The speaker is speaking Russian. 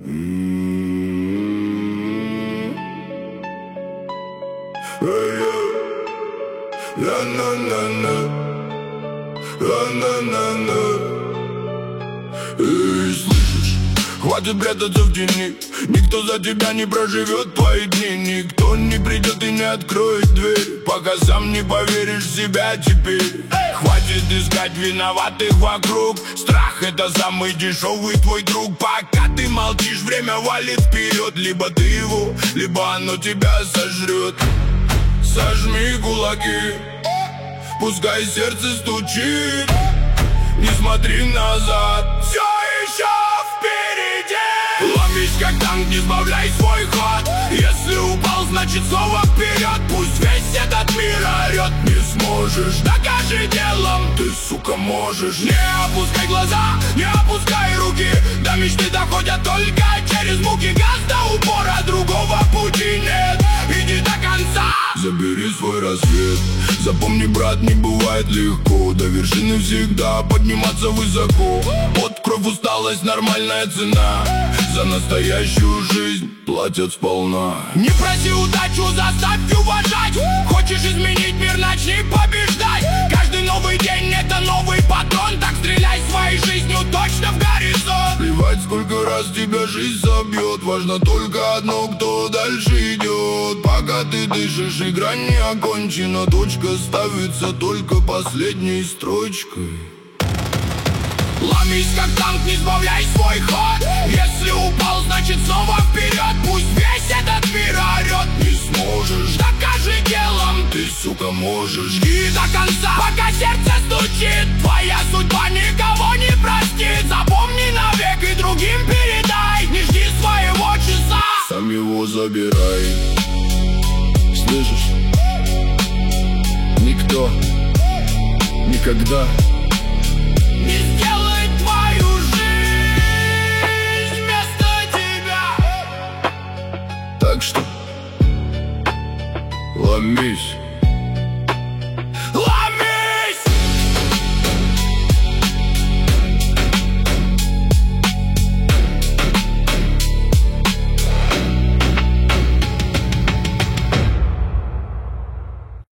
Эй, слышишь? Хватит прятаться в тени. Никто за тебя не проживет твои дни. Никто не придет и не откроет дверь, пока сам не поверишь в себя теперь. Хватит искать виноватых вокруг. Страх — это самый дешевый твой друг. Пока ты молчишь, время валит вперед. Либо ты его, либо оно тебя сожрет. Сожми кулаки, пускай сердце стучит. Не смотри назад, все еще впереди. Ломись как танк, не сбавляй свой ход. Если упал, значит снова вперед. Пусть весь этот мир орет. Не сможешь, докажи делом. Ты, сука, можешь. Не опускай глаза, не опускай руки. До мечты доходят только через муки. Газ до упора, другого пути нет. Иди до конца. Забери свой рассвет. Запомни, брат, не бывает легко. До вершины всегда подниматься высоко. Под кровь, усталость, нормальная цена. За настоящую жизнь платят сполна. Не проси удачу, заставь уважать. Хочешь изменить мир, начни побеждать. Каждый новый день — это новый патрон. Так стреляй своей жизнью точно в горизонт. Плевать, сколько раз тебя жизнь собьет. Важно только одно, кто дальше идет. Пока ты дышишь, игра не окончена. Точка ставится только последней строчкой. Ломись как танк, не сбавляй свой ход. Если упал, значит снова вперед. Пусть весь этот мир орет. Не сможешь, докажи делом. Ты, сука, можешь. Жги до конца, пока сердце стучит. Твоя судьба никого не простит. Запомни навек и другим передай. Не жди своего часа, сам его забирай. Слышишь? Никто никогда не сделает твою жизнь вместо тебя. Так что ломись.